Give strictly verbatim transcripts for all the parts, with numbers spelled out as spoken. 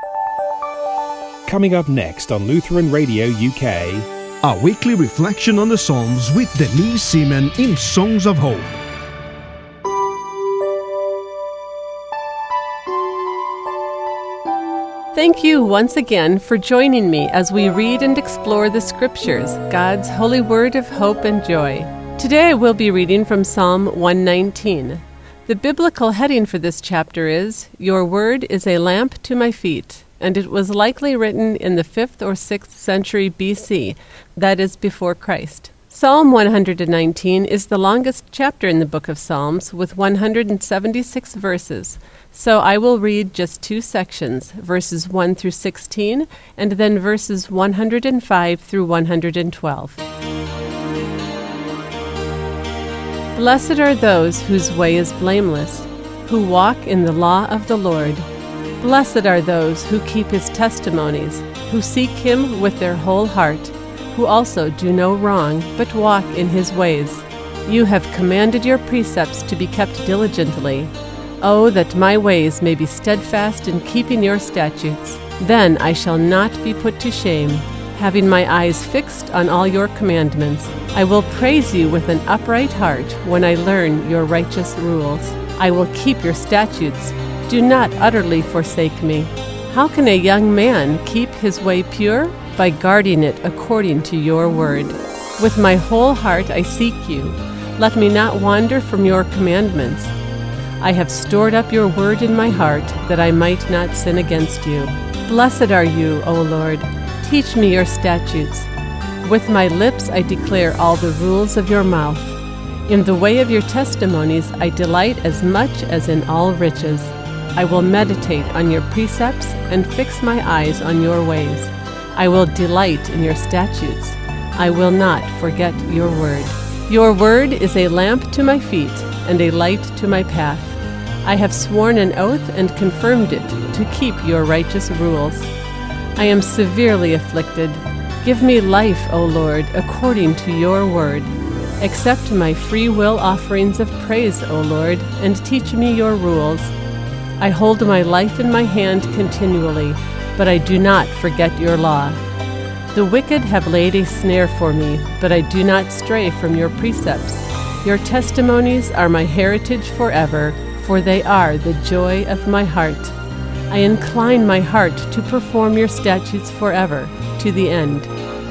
Coming up next on Lutheran Radio U K, a weekly reflection on the Psalms with Denise Seaman in Songs of Hope. Thank you once again for joining me as we read and explore the Scriptures, God's holy word of hope and joy. Today we'll be reading from Psalm one nineteen. The biblical heading for this chapter is, "Your word is a lamp to my feet," and it was likely written in the fifth or sixth century B C, that is, before Christ. Psalm one nineteen is the longest chapter in the book of Psalms, with one hundred seventy-six verses. So I will read just two sections, verses one through sixteen, and then verses one hundred five through one hundred twelve. Blessed are those whose way is blameless, who walk in the law of the Lord. Blessed are those who keep his testimonies, who seek him with their whole heart, who also do no wrong, but walk in his ways. You have commanded your precepts to be kept diligently. Oh, that my ways may be steadfast in keeping your statutes. Then I shall not be put to shame. Having my eyes fixed on all your commandments, I will praise you with an upright heart when I learn your righteous rules. I will keep your statutes. Do not utterly forsake me. How can a young man keep his way pure? By guarding it according to your word. With my whole heart I seek you. Let me not wander from your commandments. I have stored up your word in my heart, that I might not sin against you. Blessed are you, O Lord. Teach me your statutes. With my lips I declare all the rules of your mouth. In the way of your testimonies I delight as much as in all riches. I will meditate on your precepts and fix my eyes on your ways. I will delight in your statutes. I will not forget your word. Your word is a lamp to my feet and a light to my path. I have sworn an oath and confirmed it to keep your righteous rules. I am severely afflicted. Give me life, O Lord, according to your word. Accept my free will offerings of praise, O Lord, and teach me your rules. I hold my life in my hand continually, but I do not forget your law. The wicked have laid a snare for me, but I do not stray from your precepts. Your testimonies are my heritage forever, for they are the joy of my heart. I incline my heart to perform your statutes forever, to the end.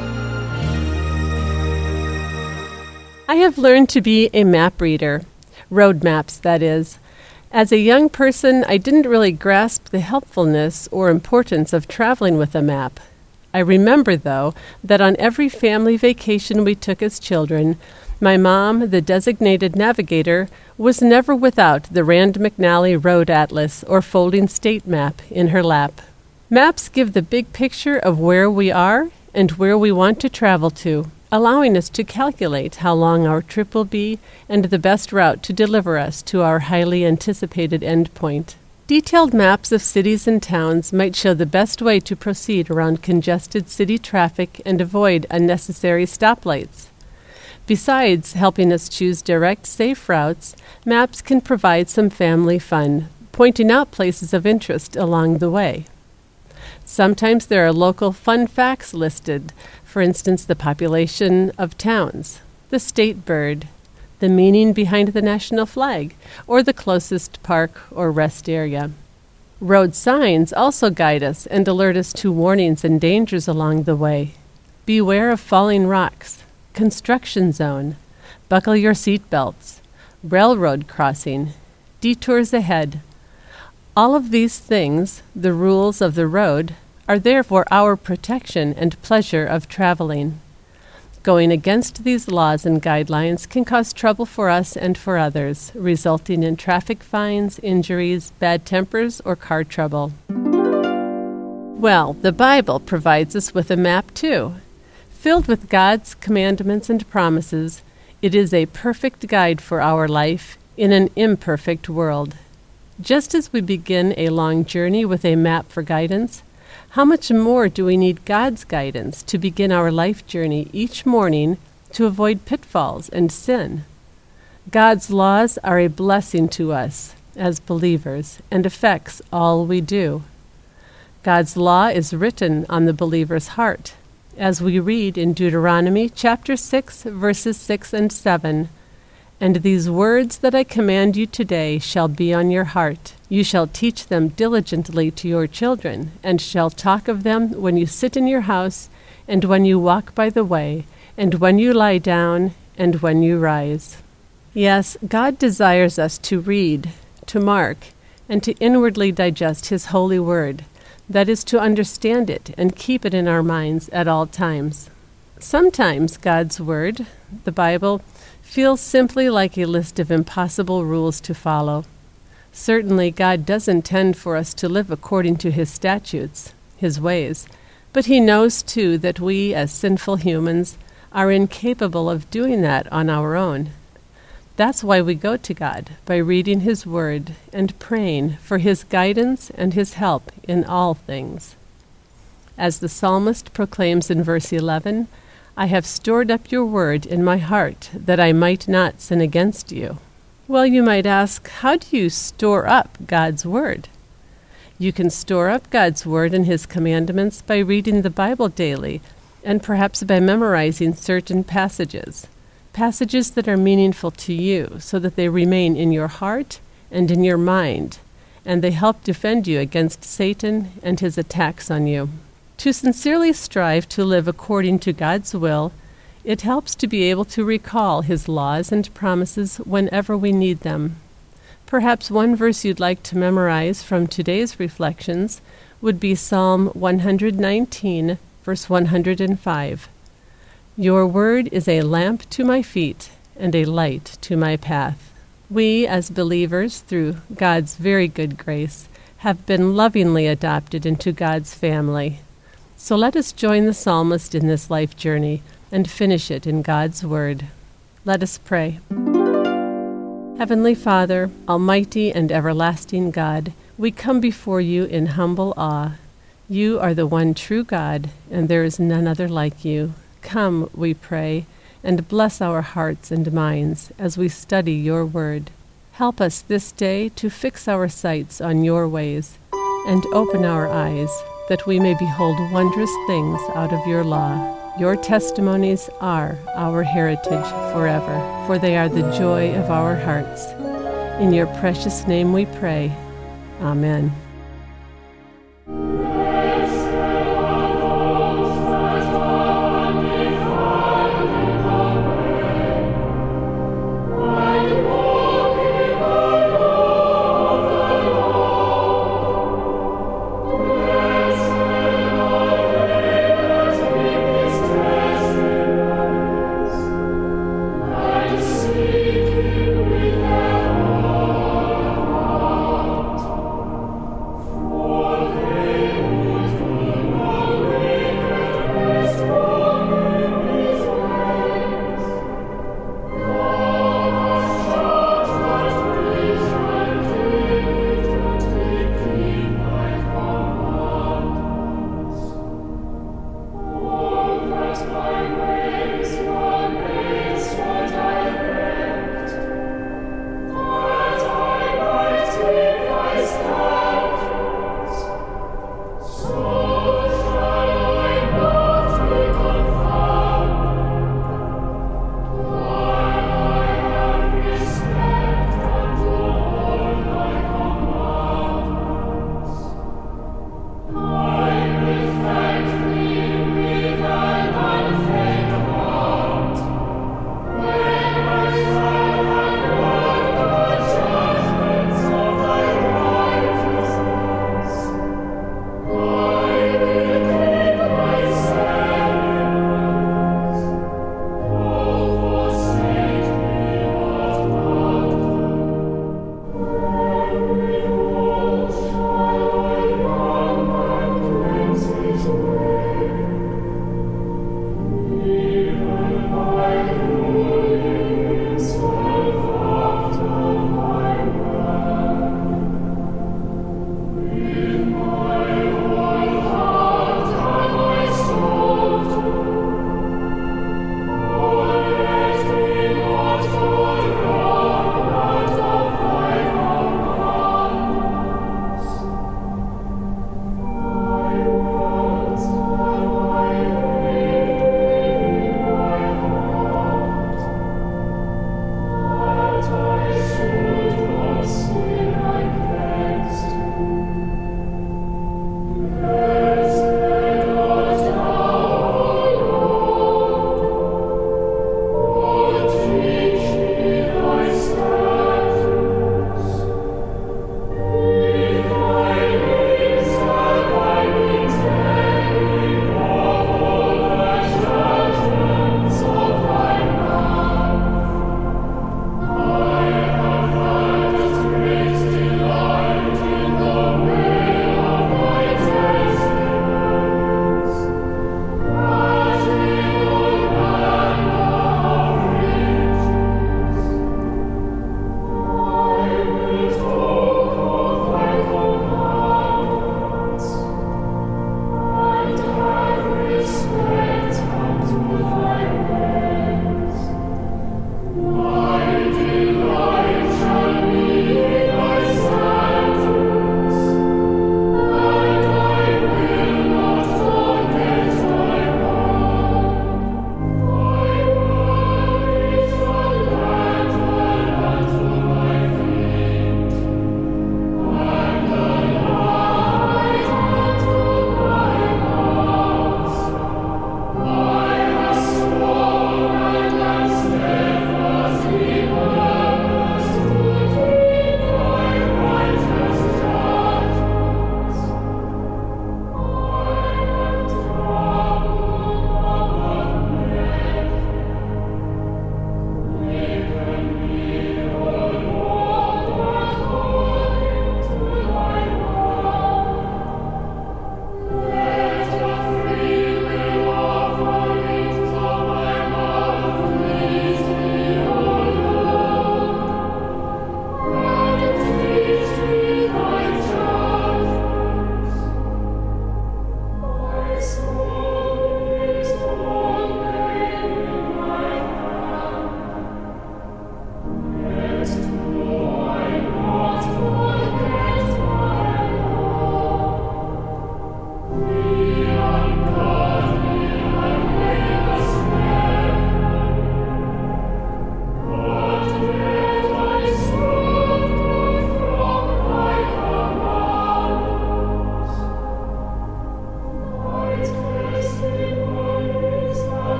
I have learned to be a map reader, road maps, that is. As a young person, I didn't really grasp the helpfulness or importance of traveling with a map. I remember, though, that on every family vacation we took as children, my mom, the designated navigator, was never without the Rand McNally Road Atlas or folding state map in her lap. Maps give the big picture of where we are and where we want to travel to, allowing us to calculate how long our trip will be and the best route to deliver us to our highly anticipated endpoint. Detailed maps of cities and towns might show the best way to proceed around congested city traffic and avoid unnecessary stoplights. Besides helping us choose direct, safe routes, maps can provide some family fun, pointing out places of interest along the way. Sometimes there are local fun facts listed, for instance, the population of towns, the state bird, the meaning behind the national flag, or the closest park or rest area. Road signs also guide us and alert us to warnings and dangers along the way. Beware of falling rocks. Construction zone, buckle your seatbelts, railroad crossing, detours ahead. All of these things, the rules of the road, are there for our protection and pleasure of traveling. Going against these laws and guidelines can cause trouble for us and for others, resulting in traffic fines, injuries, bad tempers, or car trouble. Well, the Bible provides us with a map too. Filled with God's commandments and promises, it is a perfect guide for our life in an imperfect world. Just as we begin a long journey with a map for guidance, how much more do we need God's guidance to begin our life journey each morning to avoid pitfalls and sin? God's laws are a blessing to us as believers and affects all we do. God's law is written on the believer's heart, as we read in Deuteronomy chapter six, verses six and seven. And these words that I command you today shall be on your heart. You shall teach them diligently to your children, and shall talk of them when you sit in your house, and when you walk by the way, and when you lie down, and when you rise. Yes, God desires us to read, to mark, and to inwardly digest His holy word. That is, to understand it and keep it in our minds at all times. Sometimes God's word, the Bible, feels simply like a list of impossible rules to follow. Certainly, God does intend for us to live according to His statutes, His ways, but He knows, too, that we, as sinful humans, are incapable of doing that on our own. That's why we go to God, by reading His Word and praying for His guidance and His help in all things. As the psalmist proclaims in verse eleven, I have stored up your word in my heart, that I might not sin against you. Well, you might ask, how do you store up God's word? You can store up God's word and His commandments by reading the Bible daily, and perhaps by memorizing certain passages. Passages that are meaningful to you, so that they remain in your heart and in your mind, and they help defend you against Satan and his attacks on you. To sincerely strive to live according to God's will, it helps to be able to recall His laws and promises whenever we need them. Perhaps one verse you'd like to memorize from today's reflections would be Psalm one nineteen, verse one hundred five. Your word is a lamp to my feet and a light to my path. We, as believers, through God's very good grace, have been lovingly adopted into God's family. So let us join the psalmist in this life journey and finish it in God's word. Let us pray. Heavenly Father, almighty and everlasting God, we come before you in humble awe. You are the one true God, and there is none other like you. Come, we pray, and bless our hearts and minds as we study your word. Help us this day to fix our sights on your ways, and open our eyes, that we may behold wondrous things out of your law. Your testimonies are our heritage forever, for they are the joy of our hearts. In your precious name we pray. Amen.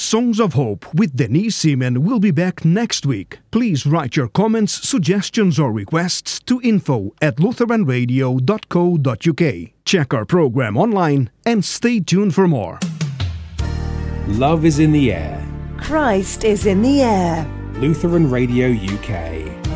Songs of Hope with Denise Seaman will be back next week. Please write your comments, suggestions, or requests to info at lutheran radio dot co dot uk. Check our program online and stay tuned for more. Love is in the air. Christ is in the air. Lutheran Radio U K.